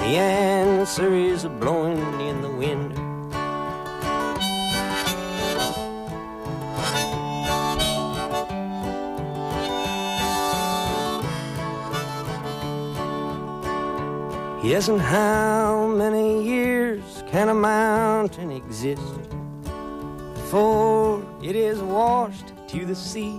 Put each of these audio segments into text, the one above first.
The answer is blowing in the wind. Yes, and how many years can a mountain exist before it is washed to the sea?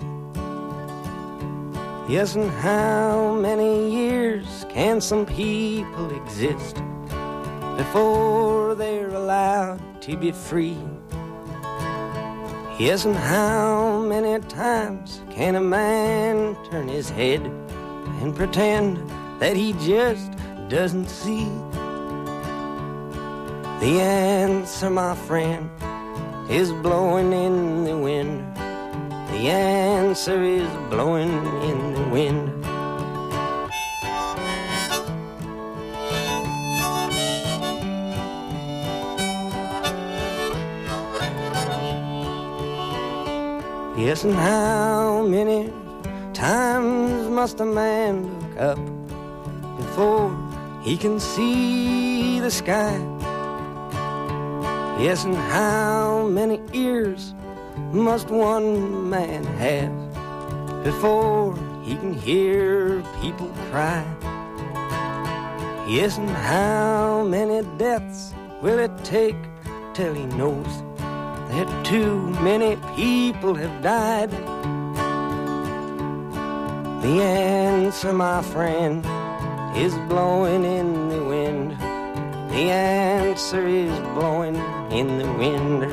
Yes, and how many years can some people exist before they're allowed to be free? Yes, and how many times can a man turn his head and pretend that he just doesn't see? The answer, my friend, is blowing in the wind. The answer is blowing in the wind. Yes, and how many times must a man look up before he can see the sky? Yes, and how many ears must one man have before he can hear people cry? Yes, and how many deaths will it take till he knows that too many people have died? The answer, my friend, is blowing in the wind. The answer is blowing in the wind.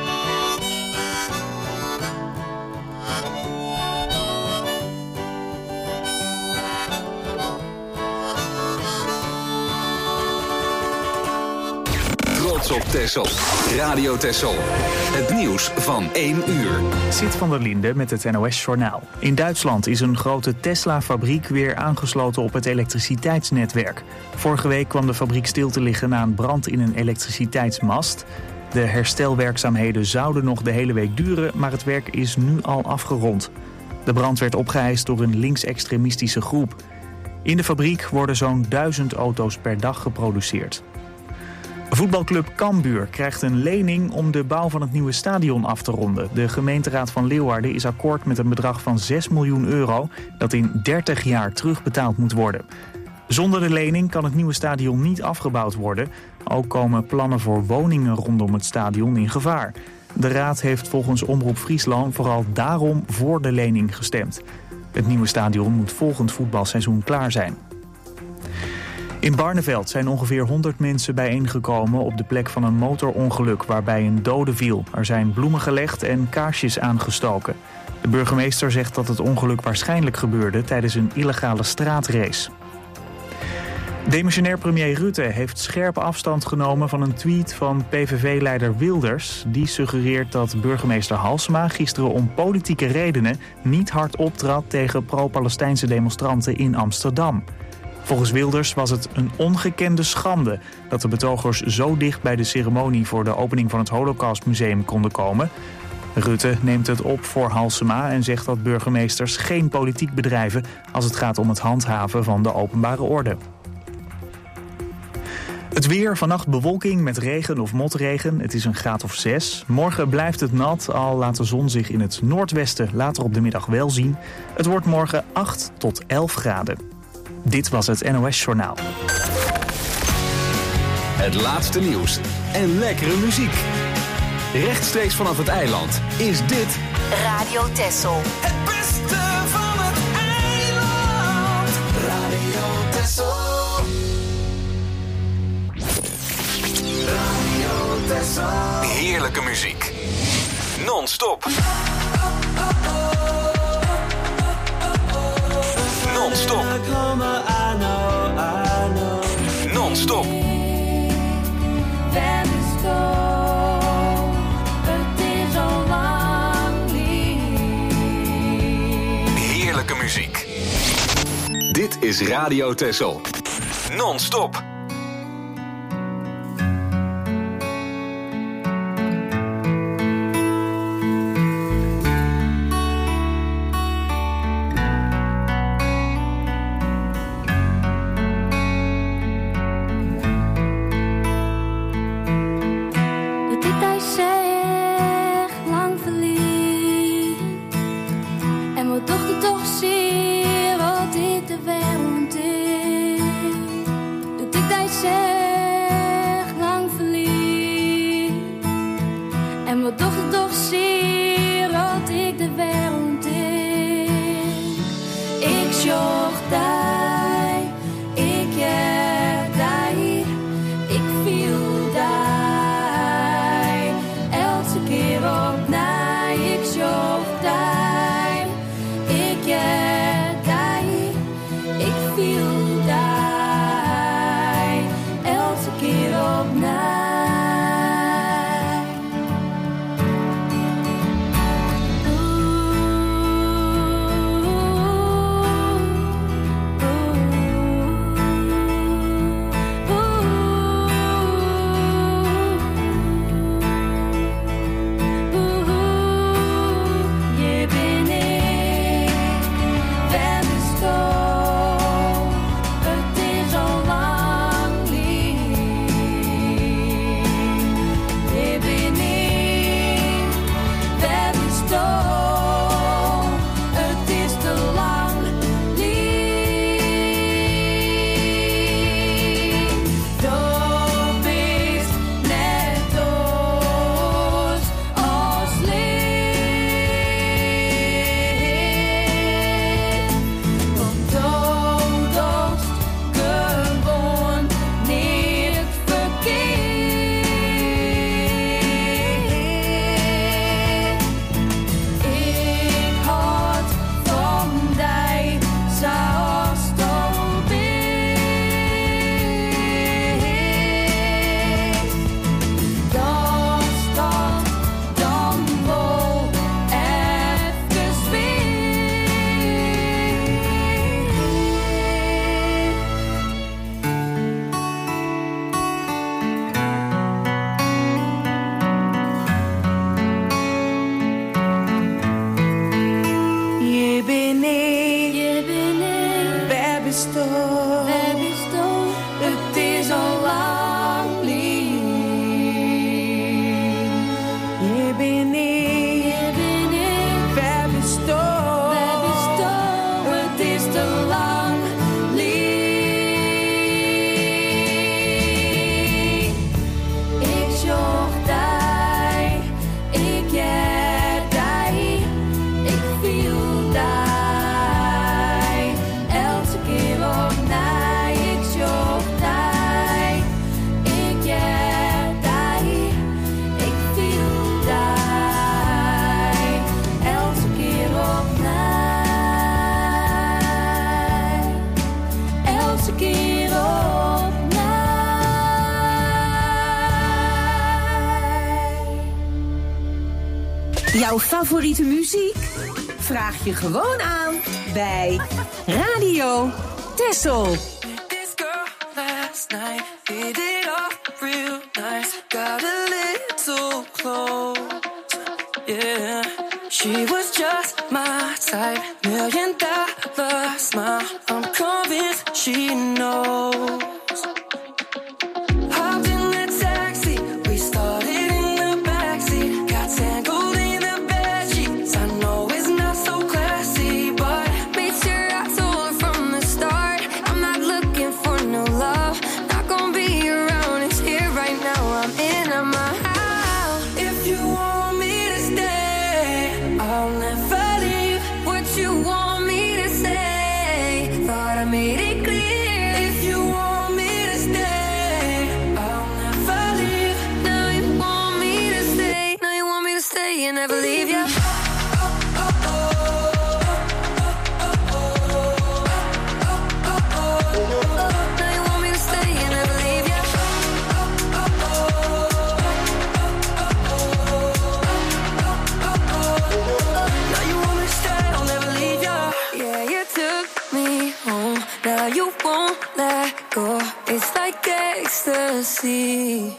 Trots op Texel. Radio Texel. Het nieuws van 1 uur. Sid van der Linde met het NOS-journaal. In Duitsland is een grote Tesla-fabriek weer aangesloten op het elektriciteitsnetwerk. Vorige week kwam de fabriek stil te liggen na een brand in een elektriciteitsmast. De herstelwerkzaamheden zouden nog de hele week duren, maar het werk is nu al afgerond. De brand werd opgeheist door een linksextremistische groep. In de fabriek worden zo'n 1000 auto's per dag geproduceerd. Voetbalclub Cambuur krijgt een lening om de bouw van het nieuwe stadion af te ronden. De gemeenteraad van Leeuwarden is akkoord met een bedrag van 6 miljoen euro... dat in 30 jaar terugbetaald moet worden. Zonder de lening kan het nieuwe stadion niet afgebouwd worden. Ook komen plannen voor woningen rondom het stadion in gevaar. De raad heeft volgens Omroep Friesland vooral daarom voor de lening gestemd. Het nieuwe stadion moet volgend voetbalseizoen klaar zijn. In Barneveld zijn ongeveer 100 mensen bijeengekomen op de plek van een motorongeluk waarbij een dode viel. Er zijn bloemen gelegd en kaarsjes aangestoken. De burgemeester zegt dat het ongeluk waarschijnlijk gebeurde tijdens een illegale straatrace. Demissionair premier Rutte heeft scherpe afstand genomen van een tweet van PVV-leider Wilders. Die suggereert dat burgemeester Halsema gisteren om politieke redenen niet hard optrad tegen pro-Palestijnse demonstranten in Amsterdam. Volgens Wilders was het een ongekende schande dat de betogers zo dicht bij de ceremonie voor de opening van het Holocaustmuseum konden komen. Rutte neemt het op voor Halsema en zegt dat burgemeesters geen politiek bedrijven als het gaat om het handhaven van de openbare orde. Het weer, vannacht bewolking met regen of motregen. Het is een graad of 6. Morgen blijft het nat, al laat de zon zich in het noordwesten later op de middag wel zien. Het wordt morgen 8 tot 11 graden. Dit was het NOS-journaal. Het laatste nieuws en lekkere muziek. Rechtstreeks vanaf het eiland is dit Radio Texel. Het beste van het eiland. Radio Texel. Radio Texel. heerlijke muziek. Non-stop. Non-stop. Non-stop. Heerlijke muziek. Dit is Radio Texel. Non-stop. Jouw favoriete muziek? Vraag je gewoon aan bij Radio Texel. This girl last night hit it off real nice. Got a little close. Yeah, she was just my type. $1 million smile. I'm convinced she knows. Hopped in the taxi, we started in the backseat. Got tangled in the bedsheets. I know it's not so classy, but made sure I told her from the start. I'm not looking for no love. Not gonna be around. It's here right now. I'm in my house. If you want me to stay, I'll never leave. What you want me to say? Thought I made it clear. If you want me to stay, I'll never leave. Now you want me to stay. Now you want me to stay and never leave you. Now you want me to stay and never leave you. Now you want me to stay, I'll never leave you. Yeah, you took me home. Now you won't let go. It's like ecstasy.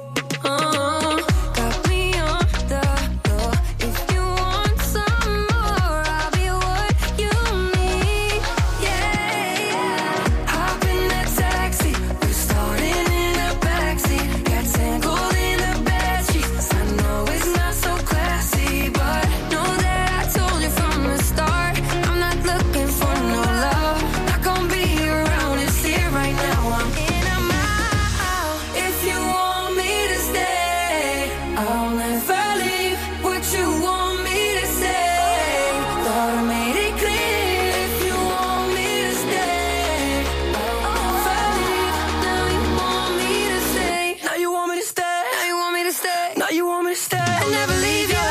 Got me on the floor. If you want some more, I'll be what you need. Yeah, yeah. Hop in that taxi, we started in the backseat. Got tangled in the bedsheets. I know it's not so classy, but know that I told you from the start. I'm not looking for no love. Not gonna be around. It's here right now. I'm in a mile. If you want me to stay, I'll never leave. What you want me to say? Thought I made it clear. If you want me to stay, I'll never leave. Now you want me to stay. Now you want me to stay. Now you want me to stay. Now you want me to stay. I'll never leave you.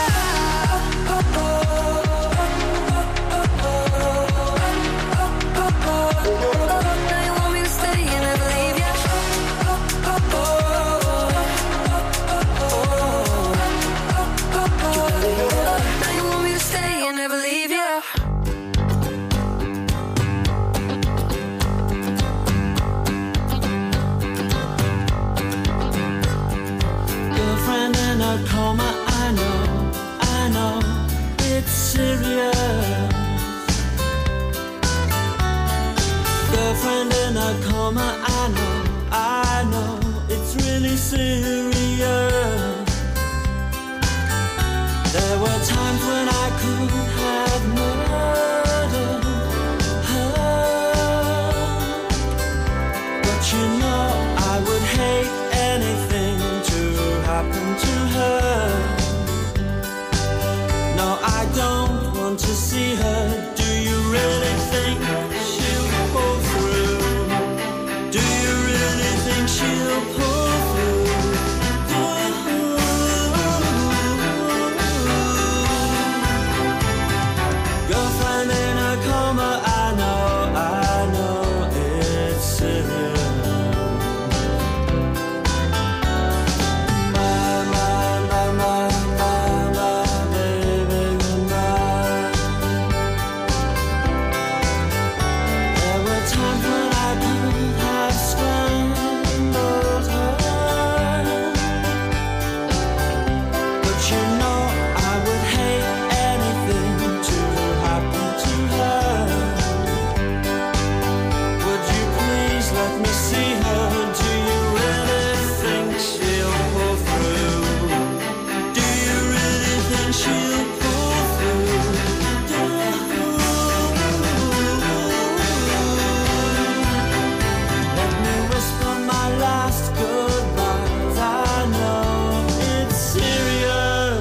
Now you want me to stay and never leave you. Now you want me to stay and never leave you. Girlfriend in a coma, I know, it's serious. Girlfriend in a coma, I know, it's really serious. There were times when I could have murdered her, but you know I would hate anything to happen to her. No, I don't want to see her. Do you really think she'll pull through? Do you really think she'll pull through? Girlfriend in a coma, I know it's serious. My baby goodbye. There were times when I could have strangled her, but you know I would hate anything to happen to her. Would you please let me see her? Do you really think she'll pull through? Do you really think she'll pull through? Let me whisper my last goodbyes. I know it's serious.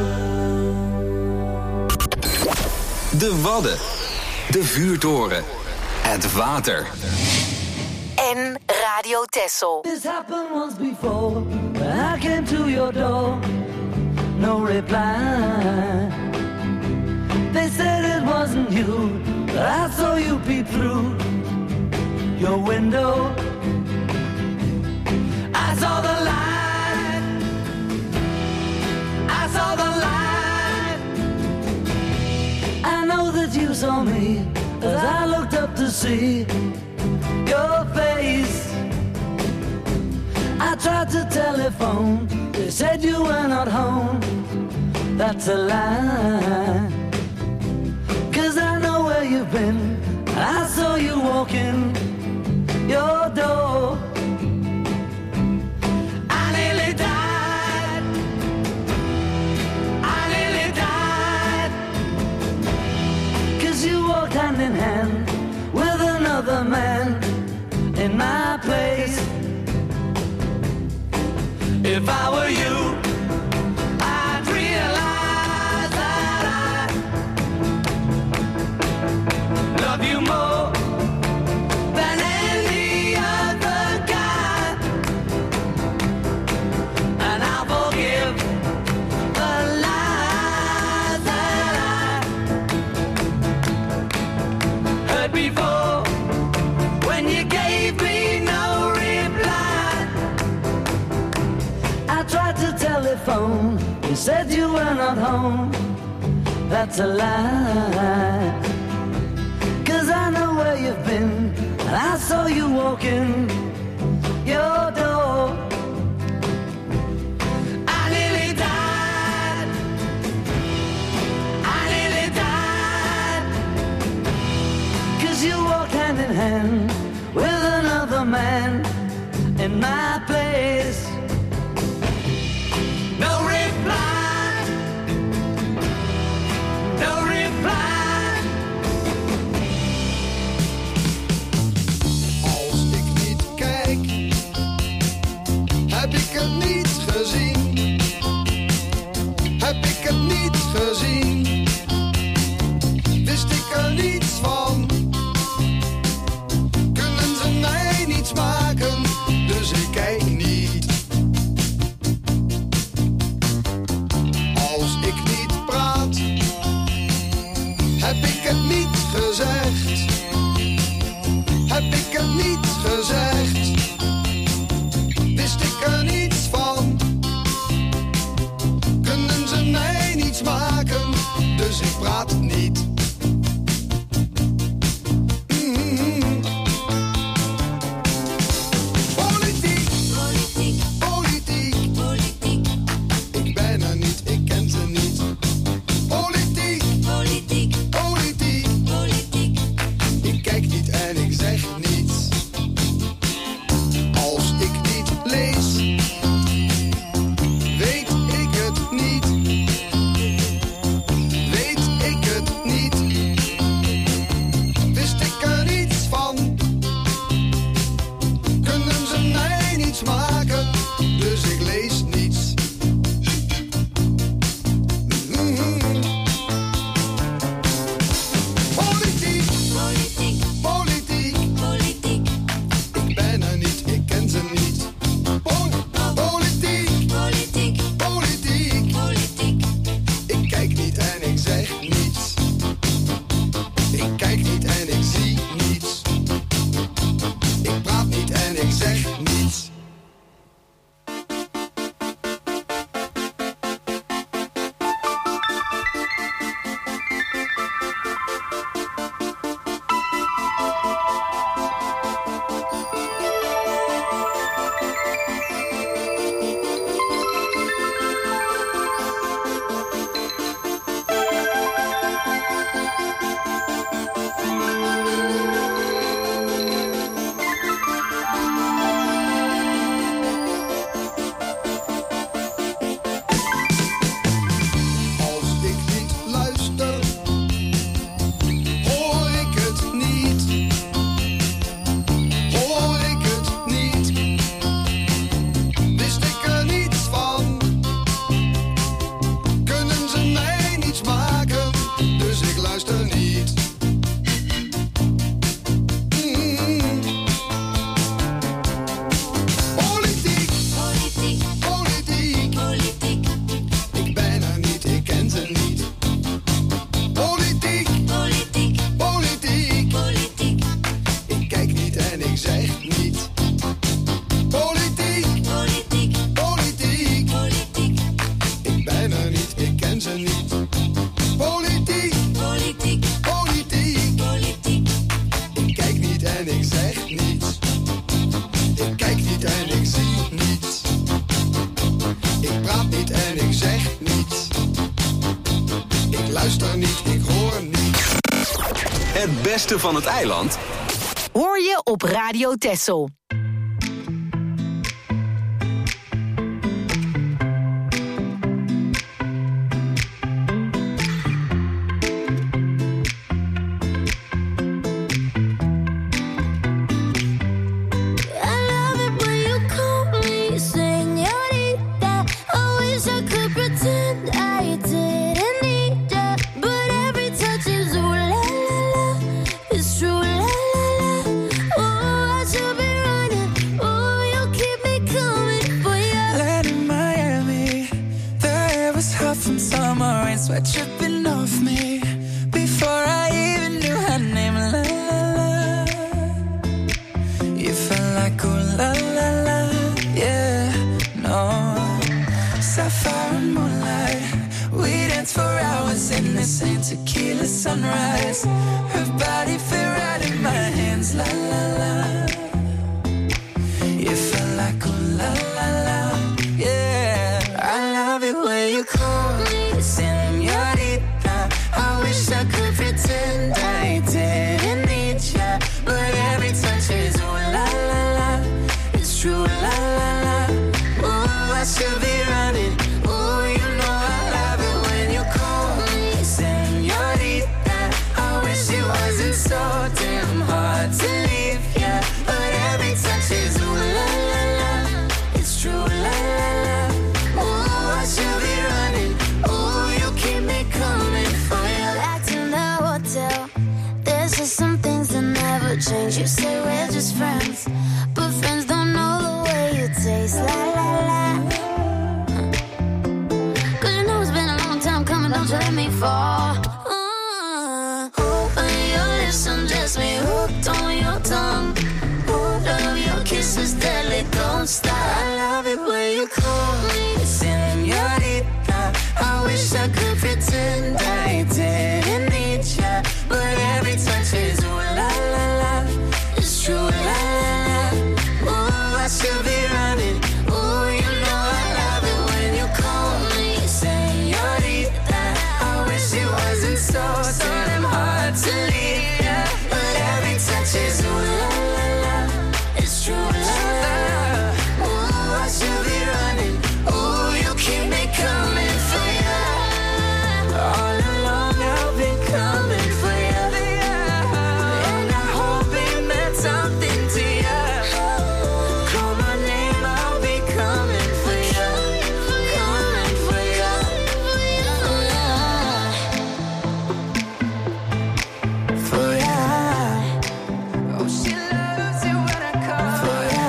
De Wadden. De Vuurtoren. Het water. En Radio Texel. This happened once before. When I came to your door, no reply. They said it wasn't you, but I saw you peep through your window. I saw the light. I saw the light see your face. I tried to telephone, they said you were not home. That's a lie, 'cause I know where you've been. I saw you walking your door. I nearly died, I nearly died, 'cause you walked hand in hand with another man in my place. If I were you, I'd realize that I love you more than any other guy, and I'll forgive the lies that I heard before when you gave me no reply. I tried to telephone, you said you were not home. That's a lie, 'cause I know where you've been, and I saw you walking your door. I nearly died, I nearly died, 'cause you walked hand in hand with another man in my place. No reply, no reply. Als ik niet kijk, heb ik het niet gezien. Heb ik het niet gezien, wist ik er niets van. Kunnen ze mij niets maken, dus ik kijk niet. Als ik niet praat, heb ik het niet gezegd. Heb ik het niet gezegd, wist ik er niets van. Kunnen ze mij niets maken, dus ik praat niet. Politiek, Politiek, politiek, politiek, ik ben er niet, ik ken ze niet. Politiek, politiek, politiek, politiek. ik kijk niet en ik zeg niets. Als ik niet lees, weet ik het niet. Weet ik het niet, wist ik er niets van. Kunnen ze mij niets maken, dus ik lees niets. Politiek, Politiek, politiek, politiek, ik ben er niet, ik ken ze niet. Politiek, politiek, politiek, politiek. ik kijk niet en ik zeg niets. Ik kijk niet en ik zie niets. Ik praat niet en ik zeg niets. ik zie niet. Ik praat niet en ik zeg niet. Ik luister niet, ik hoor niet. Het beste van het eiland Hoor je op Radio Texel. Sweat dripping off me before I even knew her name. La la la. You felt like ooh la la la. Yeah, no. Sapphire and moonlight. We danced for hours in the same tequila sunrise. Her body fit right in my hands. La la la. You felt like ooh la la la. Yeah, I love it when you call me señorita. I wish I could pretend I didn't need ya, but every touch is ooh la la la. It's true la la la. Ooh, I should be running. Ooh, you know I love it when you call me señorita. I wish it wasn't so damn hard to leave ya, but every touch is ooh la la la. It's true la la la. Ooh, I should be running. Ooh, you keep me coming for you. Back in the hotel, there's just some things that never change. You say we're just friends, but friends don't know the way you taste. La la la. Cause you know it's been a long time coming, don't you let me fall. Open your lips and just me hooked on your tongue. Love your kisses deadly, don't stop. I love it when you call me señorita. I wish I could pretend I didn't need ya, but every touch is ooh la la la. It's true, la la la. Ooh, I should be running. Ooh, you know I love it when you call me señorita. I wish it wasn't so damn hard to leave ya, but every touch is ooh la la la. It's true, la la la. Ooh, I should be running. Ooh, you keep me coming for ya. All along I've been coming for ya, and I hope it meant something to ya. Call my name, I'll be coming for ya, coming for ya. For ya. Oh, she loves it when I call for ya.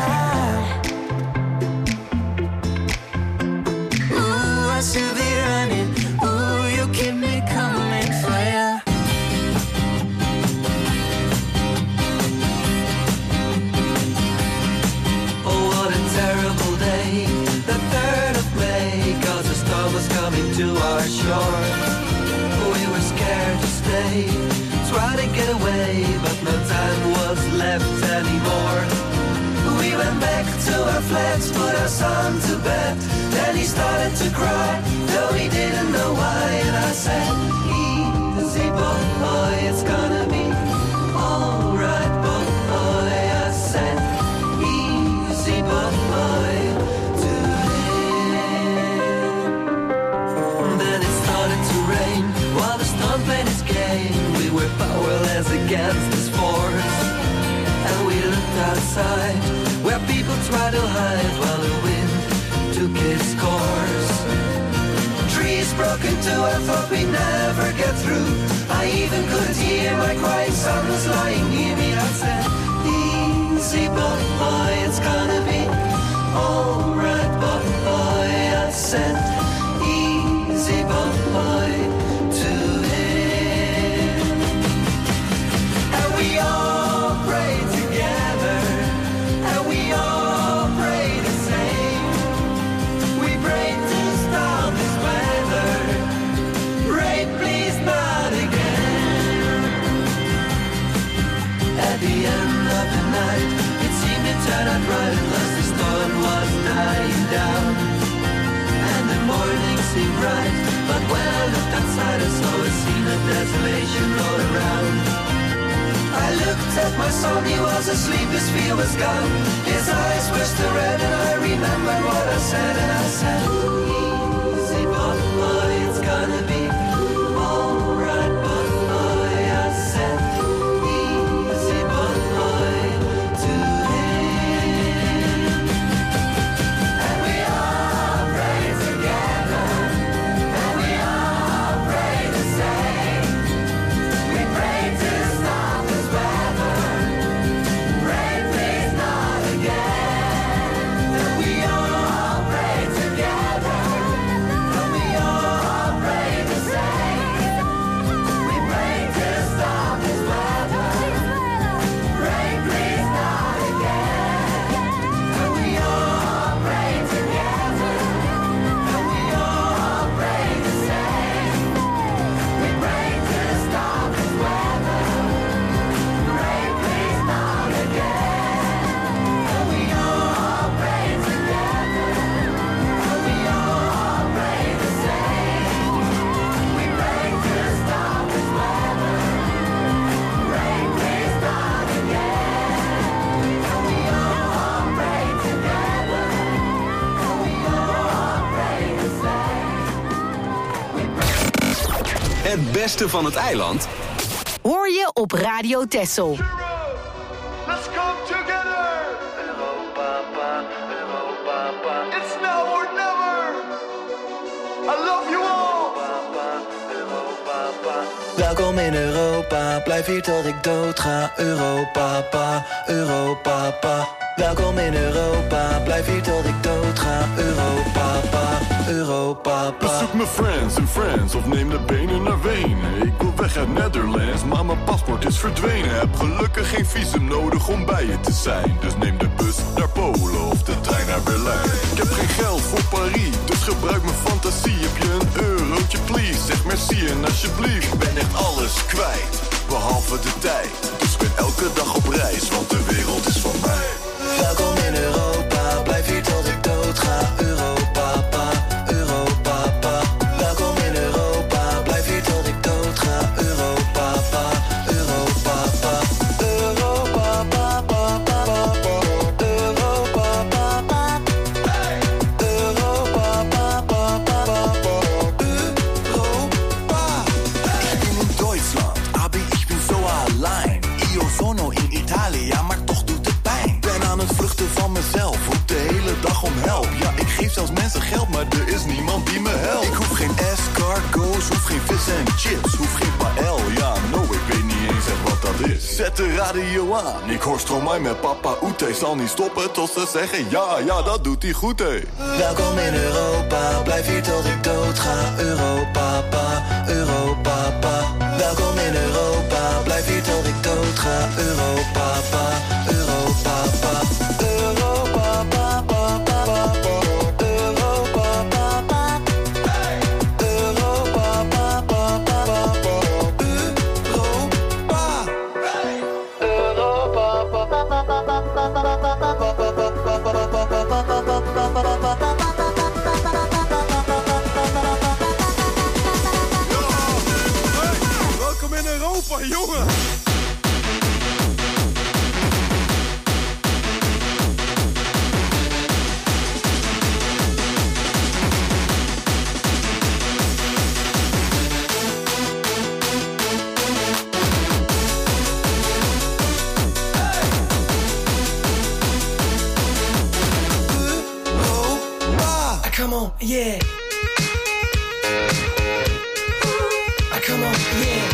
Ooh, I should be running. Ooh, you keep me coming for ya. Oh, what a terrible day, the 3rd of May, 'cause the storm was coming to our shore. We were scared to stay, tried to get away, but no time was left anymore. We went back to our flats, put our son to bed, then he started to cry, though he didn't know why, and I said, easy boy, it's gonna be alright boy, I said, easy boy, today. Then it started to rain, while the storm played its game, we were powerless against this force, and we looked outside, where people tried to hide, while the wind took its course. Trees broke into, I thought we'd never get through, I even couldn't hear my crying son was lying near me, I said, easy boy, it's gonna be alright boy, I said, easy boy, to him. And we all prayed together, and we all prayed the same. We prayed to stop this weather, rain please not again. At the end of the night, it seemed to turn out right unless the storm was thought he was asleep, his fear was gone. His eyes were still red and I remembered what I said. And I said, easy boy, it's gonna be alright boy. I said, easy boy to him. And we all prayed together, and we all prayed the same. We prayed to stop this weather. Pray please not again. And we all prayed together, and we all prayed the same. We prayed to stop this weather. Pray please not again. And we all prayed together, and we all prayed the same. We prayed to stop this weather. Pray please not again. And we all prayed together, and we all prayed the same. We prayed to stop this weather. Pray please not again. And we all prayed together, and we all prayed the same. Het beste van het eiland Hoor je op Radio Texel. Let's come together. It's now or never. I love you all. Welkom in Europa, blijf hier tot ik dood ga. Europa, Europa. Welkom in Europa, blijf hier tot ik dood ga. Europa, Europa. Bezoek mijn friends en friends of neem de benen naar Wenen. Ik wil weg uit Netherlands, maar mijn paspoort is verdwenen. Heb gelukkig geen visum nodig om bij je te zijn. Dus neem de bus naar Polen of de trein naar Berlijn. Ik heb geen geld voor Paris, dus gebruik mijn fantasie. Heb je een eurotje please, zeg merci en alsjeblieft. Ik ben echt alles kwijt, behalve de tijd. Dus ik ben elke dag op reis, want de wereld is van mij. Welkom in Europa, blijf hier tot ik dood ga. Europa, Europa. Welkom in Europa, blijf hier tot ik dood ga. Europa, Europa. Ich bin in Deutschland, aber ich bin so allein. Io sono in Italia, maar toch doet het pijn. Ben aan het vluchten van mezelf, roep de hele dag om help. Ja, ik geef zelfs mensen geld, maar er is niemand die me helpt. Ik hoef geen escargots, hoef geen vis en chips, hoef geen paël. Ja, no, ik weet niet eens echt wat dat is. Zet de radio aan, ik hoor Stromae met Papa Oete. Zal niet stoppen tot ze zeggen ja, dat doet hij goed, hé. Welkom in Europa, blijf hier tot ik dood ga. Europa, Europa. Welkom in Europa, blijf hier tot ik dood ga. Europa, Europa. Welkom in Europa, jongen! Come on, yeah. Come on, yeah.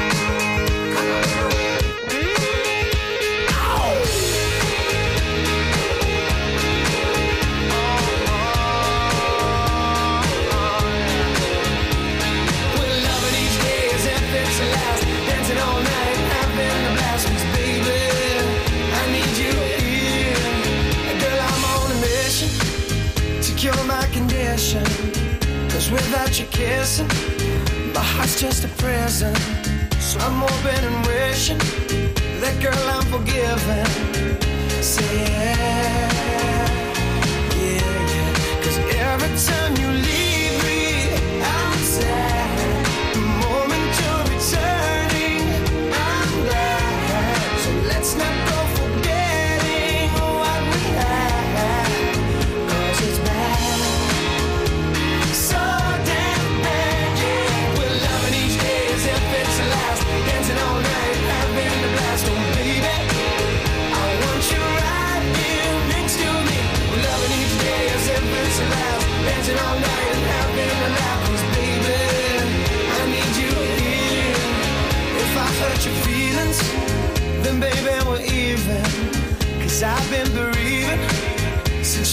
We're loving each day as if it's the last. Dancing all night, having a blast. 'Cause baby, I need you here. Girl, I'm on a mission to cure my condition. 'Cause without you kissing, my heart's just a prison. So I'm hoping and wishing that girl I'm forgiven. Say yeah. 'Cause every time you leave me, I'm sad. The moment you're returning, I'm glad. So let's not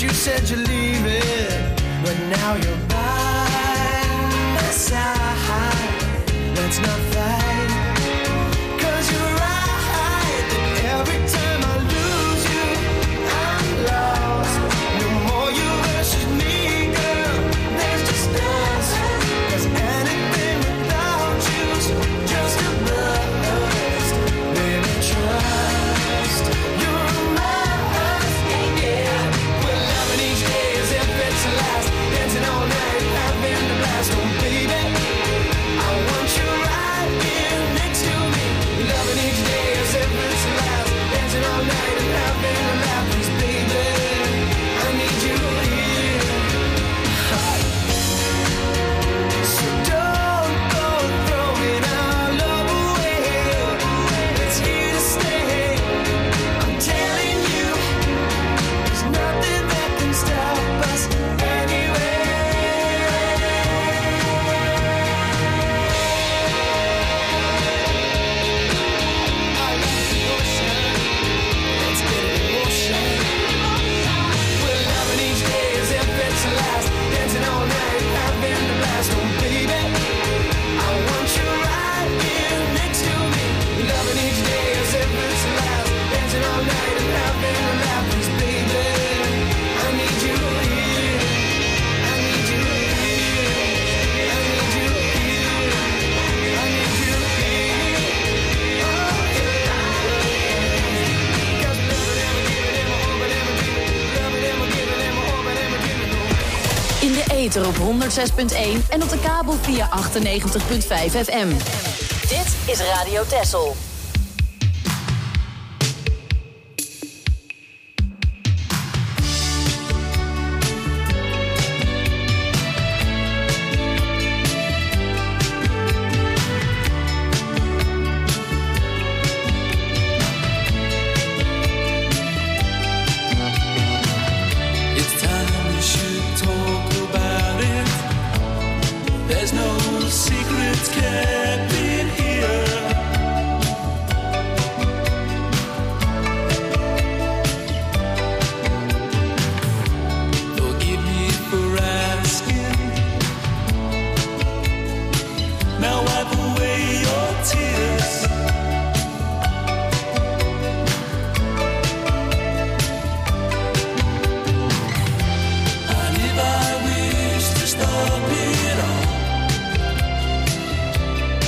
you said you're leaving, but now you're by my side. Let's not fight, 'cause you're right that every time I lose you, I'm lost. No more you versus me, girl, there's just us. 'Cause anything without you's just a bust. Baby, trust, you're a must, yeah. We're loving each day as if it's the last, dancing all night, having the blast. Oh baby, I want you right here next to me. Loving each day as if it's the last, dancing all night and having a laugh. 'Cause baby, I need you here. So don't go throwing our love away. It's here to stay. I'm telling you, there's nothing that can stop us anyway. I love the ocean. Let's get it in motion. We're loving each day as if it's the last, dancing all night, having the blast. Oh baby, I want you right here next to me. Loving each day as if it's the last, dancing all night and having a laugh. 'Cause baby, I need you here. I need you here. I need you here. I need you here. Oh yeah. 'Cause loving and giving and hoping and dreaming, loving and giving and hoping and dreaming. In de ether op 106.1 en op de kabel via 98.5 FM. Dit is Radio Texel. It's time we should talk about it. There's no secrets kept in here. Forgive me for asking. Now wipe away your tears. And if I wish to stop it all,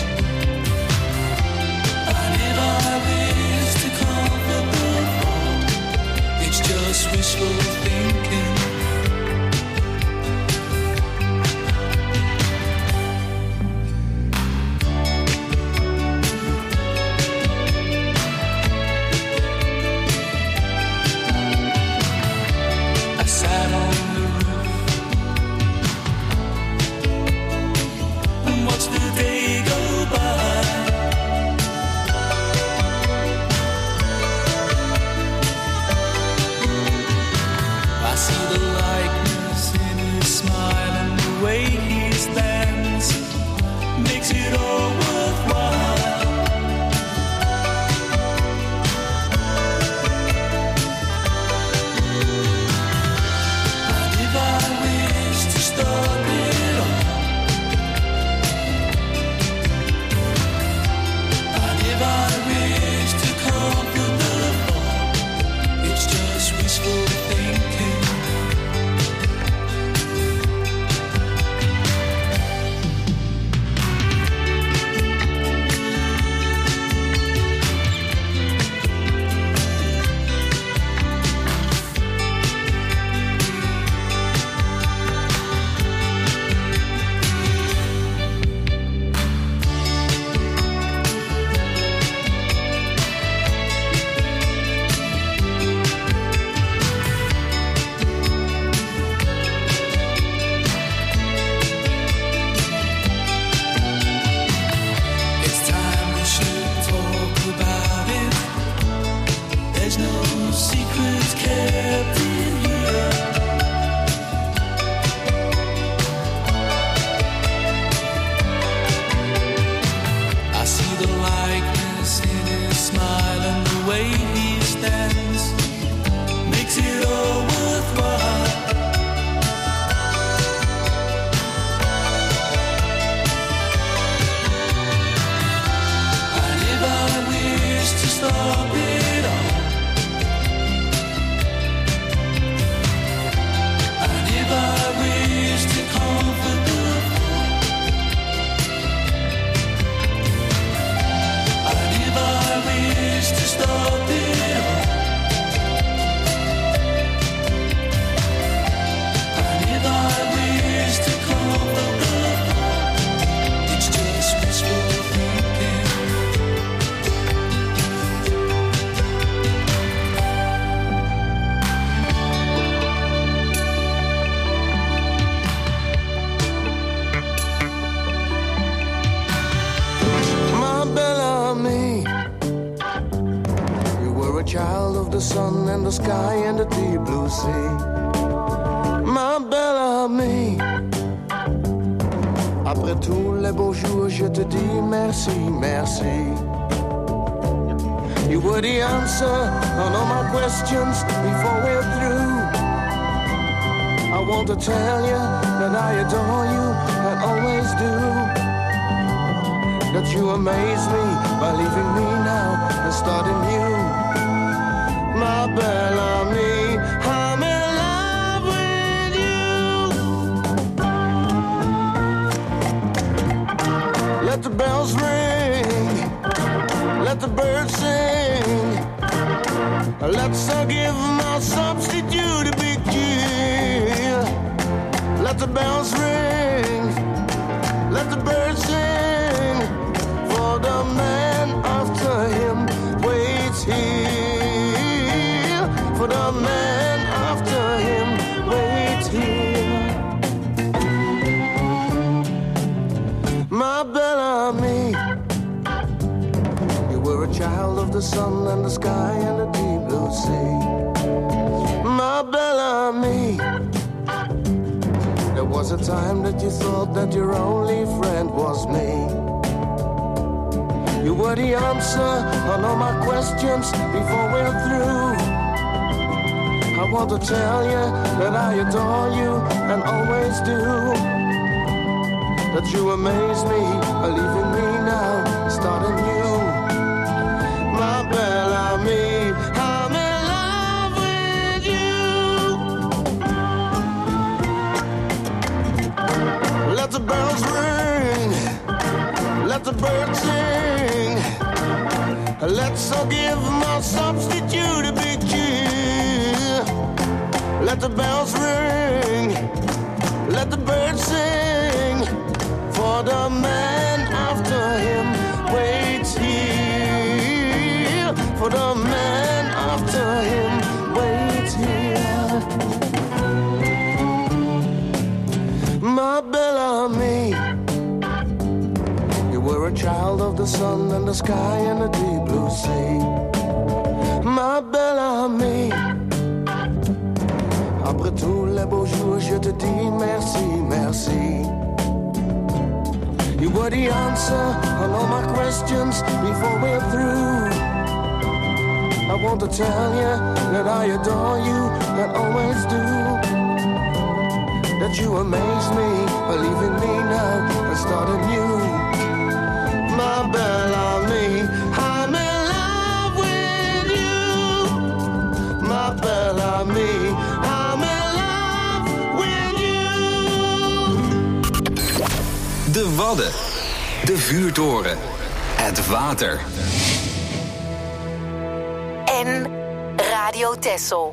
the sky and the deep blue sea. Ma belle amie, après tous les beaux jours, je te dis merci, merci. You were the answer on all my questions before we're through. I want to tell you that I adore you and always do. That you amaze me by leaving me now and starting new. My belle amie, I'm in love with you. Let the bells ring, let the birds sing. Let's give my substitute a big cheer. Let the bells ring, let the birds sing. For the man after him waits here. For the man after him waits here. My belle amie, you were a child of the sun and the sky and the deep blue sea. My belle amie, there was a time that you thought that your only friend was me. You were the answer on all my questions before we're through. I want to tell you that I adore you and always do. That you amaze me by leaving me now, starting new. My belle amie, I'm in love with you. Let the bells ring, let the birds sing. Let's all give my substitute a big cheer. Let the bells ring, let the birds sing. For the man after him waits here. For the man after him waits here. My belle amie, you were a child of the sun and the sky and the deep blue sea. Ma belle amie, après tous les beaux jours, je te dis merci, merci. You were the answer on all my questions before we're through. I want to tell you that I adore you and always do. That you amaze me by leaving me now and starting new. My belle amie, I'm in love with you. My belle amie, I'm in love with you. De Wadden, de vuurtoren, het water. En Radio Texel.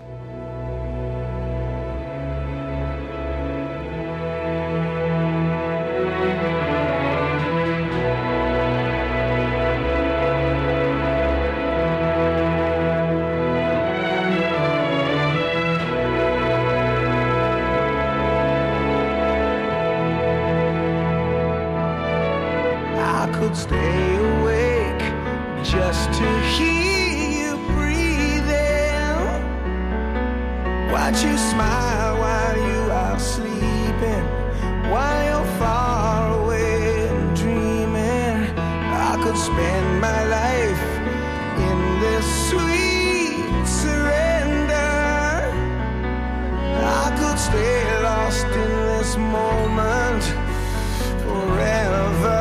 Stay awake just to hear you breathing. Watch you smile while you are sleeping, while you're far away and dreaming. I could spend my life in this sweet surrender. I could stay lost in this moment forever.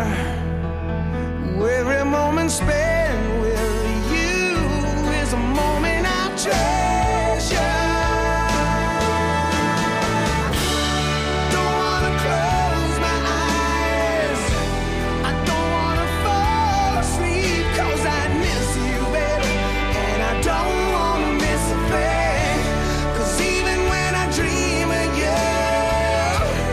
Every moment spent with you is a moment I treasure. Don't wanna close my eyes, I don't wanna fall asleep, 'cause I miss you, baby, and I don't wanna miss a thing. 'Cause even when I dream of you,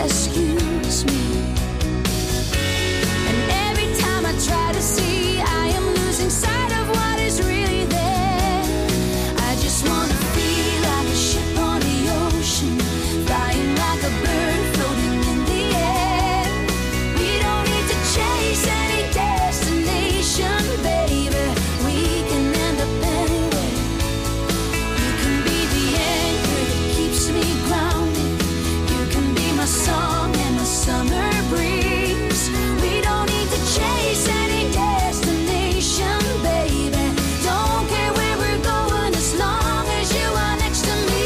rescues me. And every time I try to see, I am losing sight of what is really there. I just wanna feel like a ship on the ocean, flying like a bird floating in the air. We don't need to chase any destination, baby. We can end up anywhere. You can be the anchor that keeps me grounded. You can be my song and the summer breeze. We don't need to chase any destination, baby. Don't care where we're going as long as you are next to me.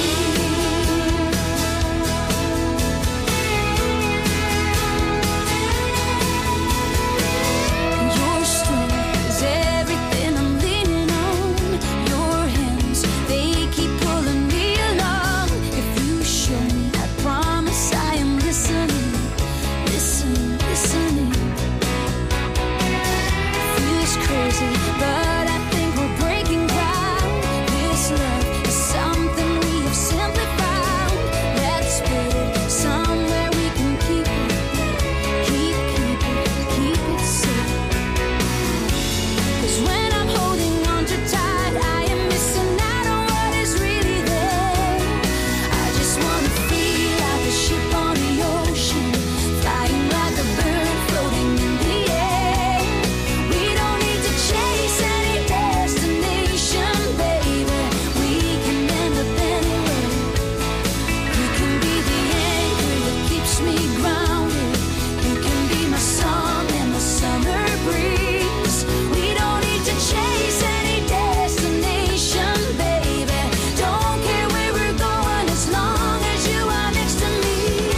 Your strength is everything I'm leaning on. Your hands, they keep pulling me along. If you show me, I promise I am listening, listening. Feels crazy, but I think we're breaking ground. This love is something we have simply found. Let's put it somewhere we can keep it, keep it safe. 'Cause when I'm holding on too tight, I am missing out on what is really there. I just wanna feel like a ship on the ocean, flying like a bird floating in the air. We don't need to chase any destination, baby. We can end up anywhere. You can be the anchor that keeps me grounded. You can be my song and the summer breeze. We don't need to chase any destination, baby. Don't care where we're going as long as you are next to me.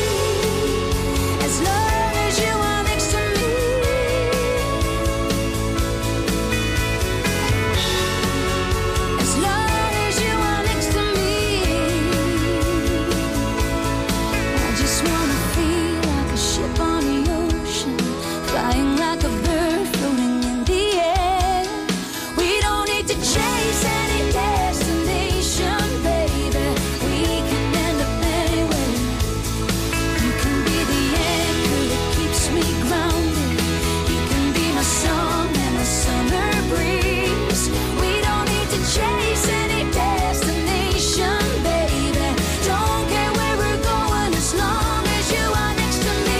As long as you are next to me. As long as you are next to me. I just wanna feel like a ship on the ocean, flying like a bird floating in the air. We don't need to chase any destination, baby. We can end up anywhere. You can be the anchor that keeps me grounded. You can be my song and the summer breeze. We don't need to chase any destination, baby. Don't care where we're going as long as you are next to me.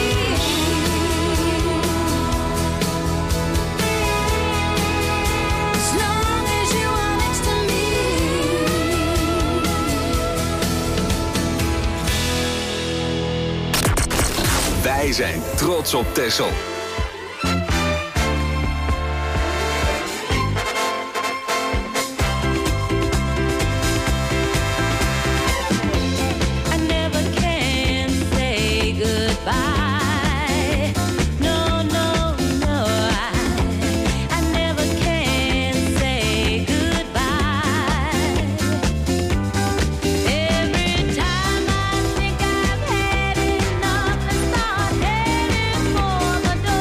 As long as you are next to me. Wij zijn trots op Texel. I never can say goodbye. No, no, no. I never can say goodbye. Every time I think I've had enough and start heading for the door.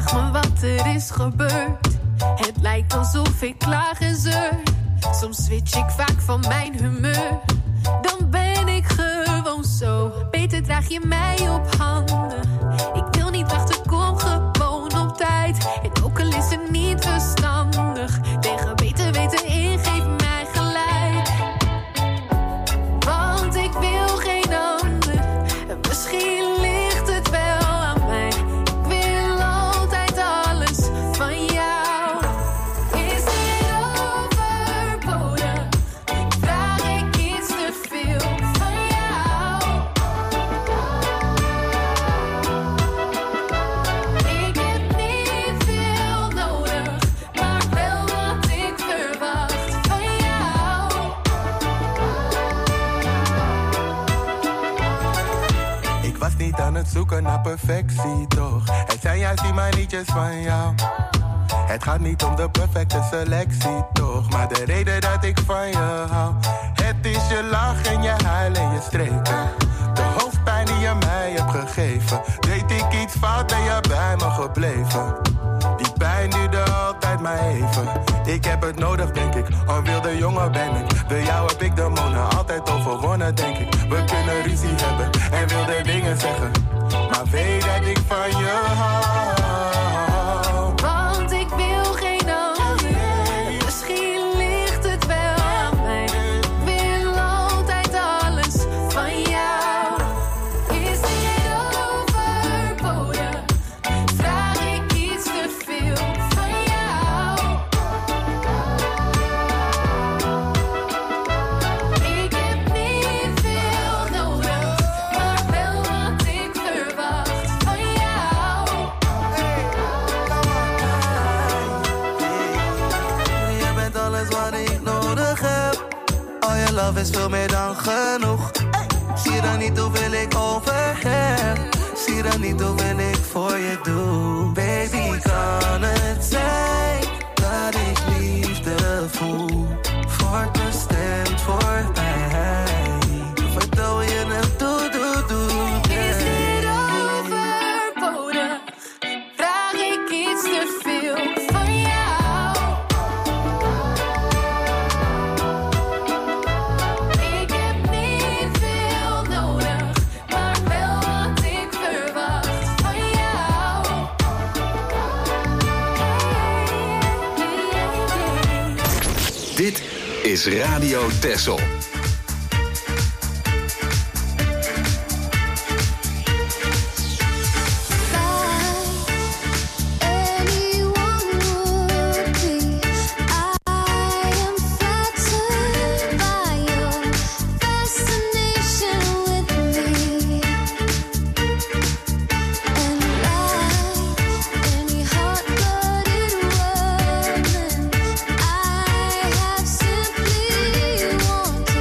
Zeg me wat er is gebeurd. Het lijkt alsof ik klaag en zeur. Soms switch ik vaak van mijn humeur. Dan ben ik gewoon zo. Beter draag je mij op handen. Ik wil niet wachten, kom gewoon op tijd. En ook al is het niet verstandig. Tegen beter weten in, geef mij gelijk. Want ik wil geen ander. Misschien ligt het wel aan mij. Ik wil altijd alles van jou. Is dit overbodig? Vraag ik iets te veel van jou? Ik heb niet veel nodig, maar wel wat ik verwacht van jou. Ik was niet aan het zoeken naar perfectie, toch? Het zijn juist die manietjes van jou. Het gaat niet om de perfecte selectie, toch? Maar de reden dat ik van je hou. Het is je lach en je huil en je streken. De hoofdpijn die je mij hebt gegeven. Deed ik iets fout, ben je bij me gebleven. Die pijn duurde altijd maar even. Ik heb het nodig, denk ik. Een wilde jongen ben ik. Door jou heb ik de monen altijd overwonnen, denk ik. We kunnen ruzie hebben en wilde dingen zeggen. Maar weet dat ik van je hou. Want ik wil geen ander. Misschien ligt het wel aan mij. Ik wil altijd alles van jou. Is dit overbodig? Vraag ik iets te veel van jou? Ik heb niet veel nodig, maar wel wat ik verwacht van jou. Je bent alles wat ik nodig heb. Al je love is veel meer dan genoeg. Zie dan niet hoeveel ik over heb. Zie dan niet hoeveel ik voor je doe. Baby, kan het zijn dat ik liefde voel? Wordt bestemd voor mij. Vertel je het, doe. Is dit overbodig? Vraag ik iets te veel van jou? Ik heb niet veel nodig, maar wel wat ik verwacht van jou. Dit is Radio Texel. I have simply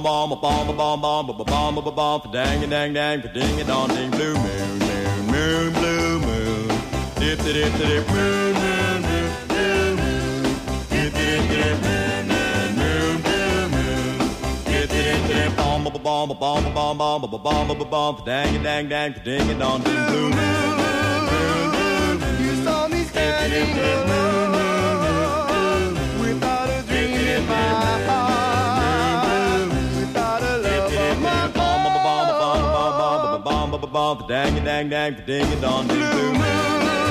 bom bom bom bom bom bom bom bom bom dang dang dang ding it on ding blue moon moon moon blue moon dip dip dip moon moon moon dip dip dip moon moon moon moon dip dip dip bom bom bom bom bom bom bom bom bom dang dang dang ding it on ding blue moon You saw me standing alone without a dream in my heart, without a love of my bom bom bom bom bom bom bom dang dang dang ding it on ding blue moon